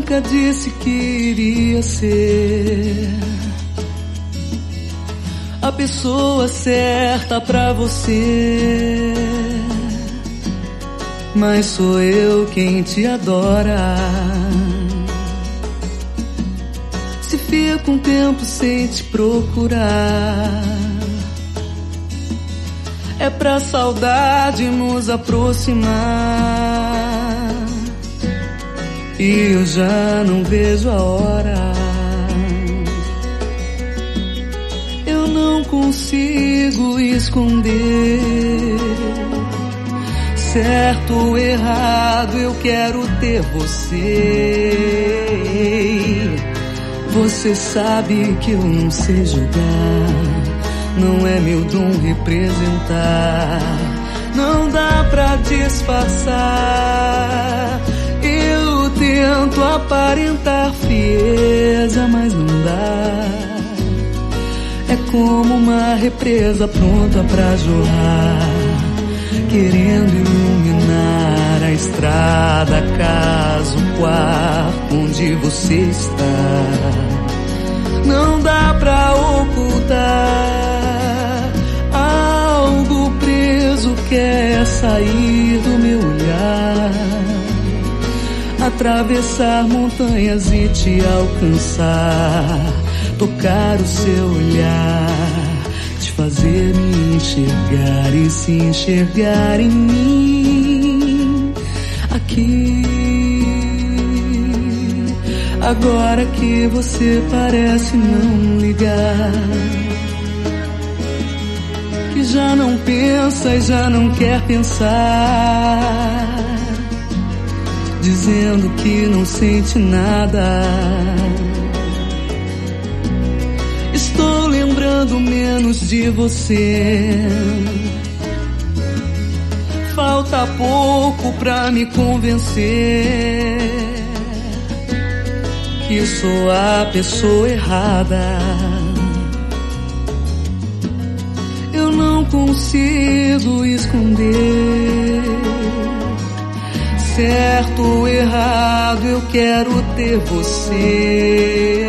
nunca disse que iria ser a pessoa certa pra você, mas sou eu quem te adora. Se fica um tempo sem te procurar, é pra saudade nos aproximar, e eu já não vejo a hora. Eu não consigo esconder, certo ou errado, eu quero ter você. Você sabe que eu não sei julgar, não é meu dom representar, não dá pra disfarçar. Eu tento aparentar frieza, mas não dá. É como uma represa pronta pra jorrar, querendo iluminar a estrada, a casa, o quarto onde você está. Não dá pra ocultar, algo preso quer sair do meu olhar, atravessar montanhas e te alcançar, tocar o seu olhar, te fazer me enxergar e se enxergar em mim, aqui. Agora que você parece não ligar, que já não pensa e já não quer pensar, dizendo que não sente nada. Estou lembrando menos de você, falta pouco pra me convencer que sou a pessoa errada. Eu não consigo esconder, certo ou errado, eu quero ter você.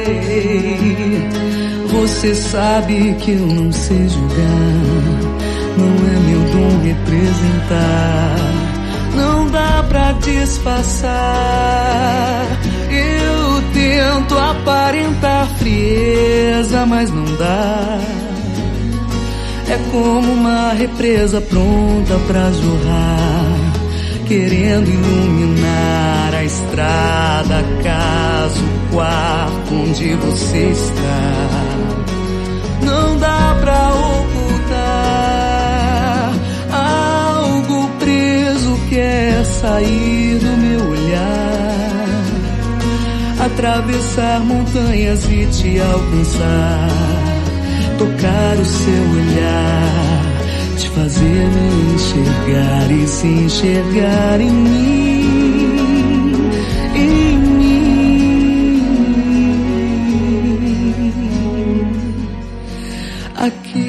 Você sabe que eu não sei julgar, não é meu dom representar, não dá pra disfarçar. Eu tento aparentar frieza, mas não dá. É como uma represa pronta pra jorrar, querendo iluminar a estrada, a casa, o quarto onde você está. Não dá pra ocultar, algo preso quer sair do meu olhar, atravessar montanhas e te alcançar, tocar o seu olhar, te fazer me enxergar e se enxergar em mim, em mim, aqui.